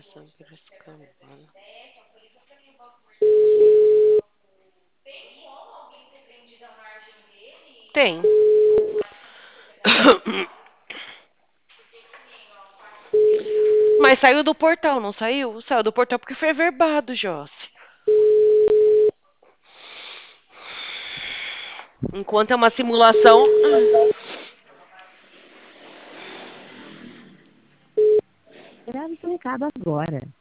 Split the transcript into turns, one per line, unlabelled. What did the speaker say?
Tem. Mas saiu do portal, não saiu? Saiu do portal porque foi averbado, Josse. Enquanto é uma simulação.
Será aplicado agora.